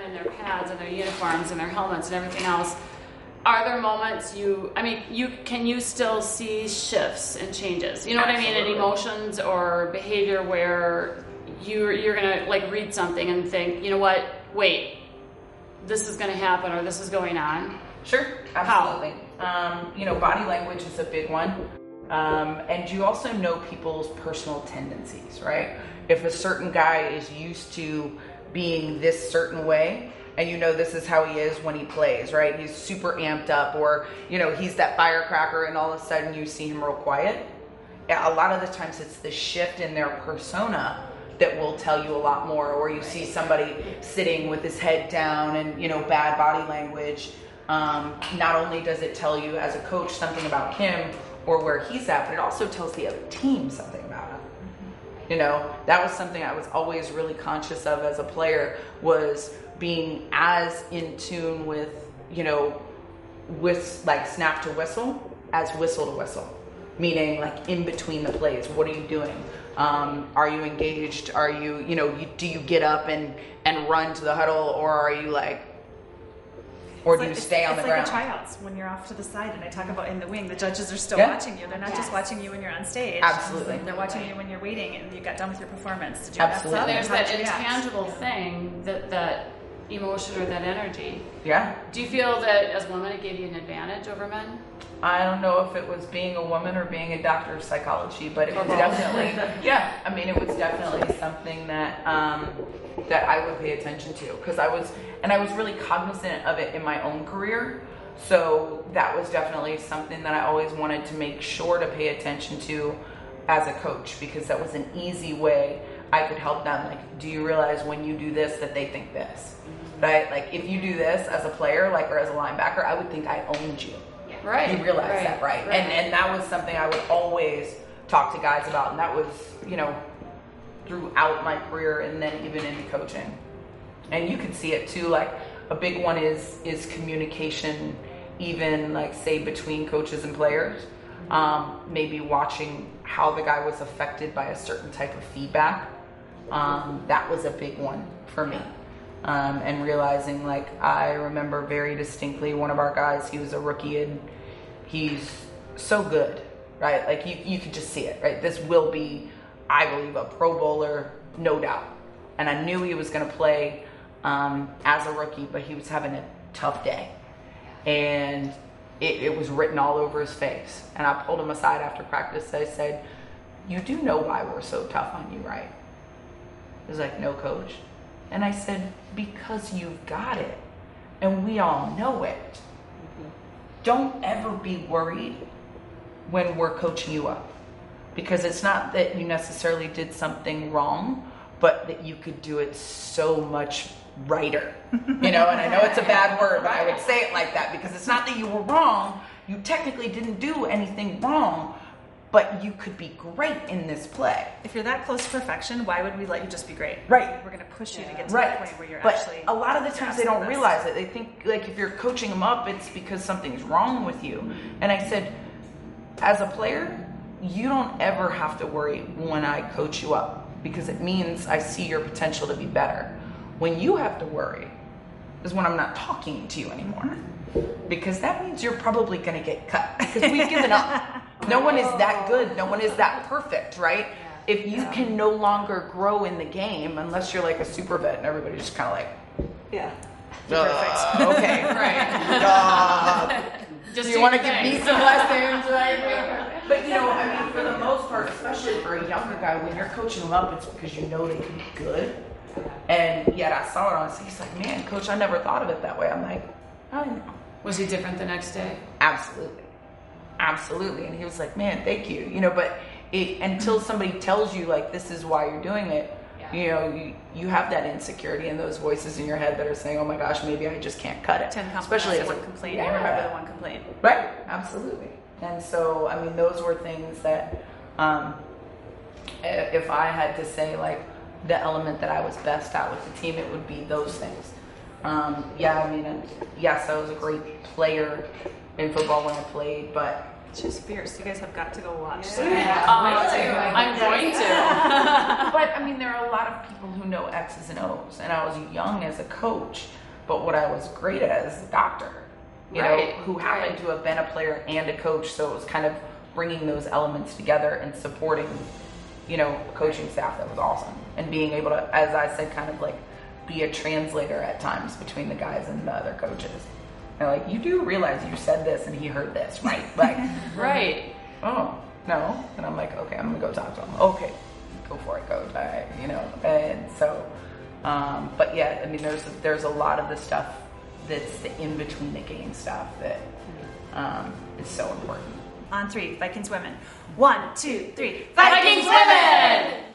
in their pads and their uniforms and their helmets and everything else, are there moments can you still see shifts and changes? You know what I mean? In emotions or behavior where you're gonna like read something and think, you know what, wait, this is gonna happen or this is going on? Sure, absolutely. Body language is a big one. And you also know people's personal tendencies, right? If a certain guy is used to being this certain way, and you know this is how he is when he plays, right? He's super amped up, or, he's that firecracker, and all of a sudden you see him real quiet. Yeah, a lot of the times it's the shift in their persona that will tell you a lot more, or you see somebody sitting with his head down and, bad body language. Not only does it tell you as a coach something about him or where he's at, but it also tells the other team something about him. That was something I was always really conscious of as a player, was being as in tune with, with like snap to whistle as whistle to whistle, meaning like in between the plays. What are you doing? Are you engaged? Are you, do you get up and run to the huddle, or are you like, or do you stay on the ground? It's like the tryouts when you're off to the side, and I talk about in the wing, the judges are still watching you. They're not just watching you when you're on stage. Absolutely. They're watching you when you're waiting and you got done with your performance. Did you Absolutely. F up? There's that intangible thing, that emotion or that energy. Yeah. Do you feel that as women it gave you an advantage over men? I don't know if it was being a woman or being a doctor of psychology, but it was definitely, it was definitely something that that I would pay attention to, because I was really cognizant of it in my own career. So that was definitely something that I always wanted to make sure to pay attention to as a coach, because that was an easy way I could help them. Like, do you realize when you do this that they think this, right? Like, if you do this as a player, like, or as a linebacker, I would think I owned you. Right. You realize that, right? And that was something I would always talk to guys about, and that was, throughout my career, and then even into coaching. And you can see it too. Like, a big one is communication, even like say between coaches and players. Maybe watching how the guy was affected by a certain type of feedback. That was a big one for me. And realizing, like, I remember very distinctly one of our guys, he was a rookie and he's so good, right? Like, you could just see it, right? This will be, I believe, a Pro Bowler, no doubt. And I knew he was going to play as a rookie, but he was having a tough day. And it was written all over his face. And I pulled him aside after practice. I said, you do know why we're so tough on you, right? He was like, no, coach. And I said, because you've got it. And we all know it. Mm-hmm. Don't ever be worried when we're coaching you up. Because it's not that you necessarily did something wrong, but that you could do it so much righter. And I know it's a bad word, but I would say it like that, because it's not that you were wrong. You technically didn't do anything wrong, but you could be great in this play. If you're that close to perfection, why would we let you just be great? Right. We're going to push you to get to right. the point where you're but actually... a lot of the times they don't realize it. They think, like, if you're coaching them up, it's because something's wrong with you. And I said, as a player, you don't ever have to worry when I coach you up, because it means I see your potential to be better. When you have to worry is when I'm not talking to you anymore, because that means you're probably going to get cut, because we've given up. No one is that good. No one is that perfect, right? If you can no longer grow in the game, unless you're like a super vet and everybody's just kind of like, perfect. Okay, right. Just do you want to give me some lessons, right? But for the most part, especially for a younger guy, when you're coaching them up, it's because you know they can be good. And yet I saw it on his face, like, man, coach, I never thought of it that way. I'm like, I know. Was he different the next day? Absolutely. And he was like, man, thank you. But until somebody tells you, like, this is why you're doing it, you have that insecurity and those voices in your head that are saying, oh my gosh, maybe I just can't cut it. 10 especially as one complaint. You remember the one complaint. Right. Absolutely. And so, those were things that, if I had to say, like, the element that I was best at with the team, it would be those things. Yes, I was a great player in football when I played, but She's fierce. You guys have got to go watch. I'm going to. But I mean, there are a lot of people who know X's and O's, and I was young as a coach, but what I was great at is a doctor, you know, who happened to have been a player and a coach. So it was kind of bringing those elements together and supporting, you know, a coaching staff that was awesome, and being able to, as I said, kind of like be a translator at times between the guys and the other coaches. And like, you do realize you said this and he heard this, right? Like, Right. oh, no. And I'm like, okay, I'm gonna go talk to him. Okay, go for it, coach. You know, and so, but yeah, I mean, there's a lot of the stuff that's the in between the game stuff that is so important. On 3, Vikings women. 1, 2, 3. Vikings women!